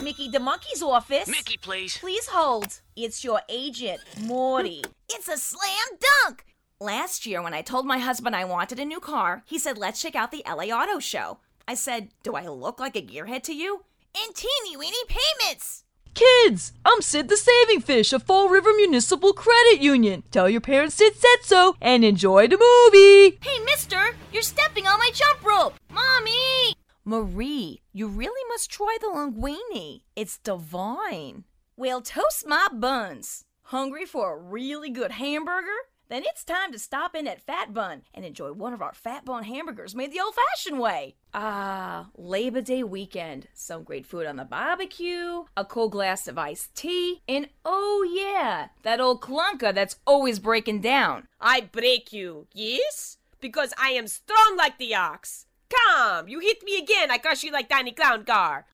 Mickey the Monkey's office. Mickey, please. Please hold. It's your agent, Morty. It's a slam dunk! Last year, when I told my husband I wanted a new car, he said, let's check out the LA Auto Show. I said, do I look like a gearhead to you? And teeny-weeny payments! Kids, I'm Sid the Saving Fish of Fall River Municipal Credit Union. Tell your parents Sid said so and enjoy the movie. Hey, mister, you're stepping on my jump rope! Mommy! Marie, you really must try the linguine. It's divine. Well, toast my buns. Hungry for a really good hamburger? Then it's time to stop in at Fat Bun and enjoy one of our Fat Bun hamburgers made the old-fashioned way. Labor Day weekend. Some great food on the barbecue, a cold glass of iced tea, and oh yeah, that old clunker that's always breaking down. I break you, yes? Because I am strong like the ox. Come, you hit me again, I crush you like Danny Clown Car.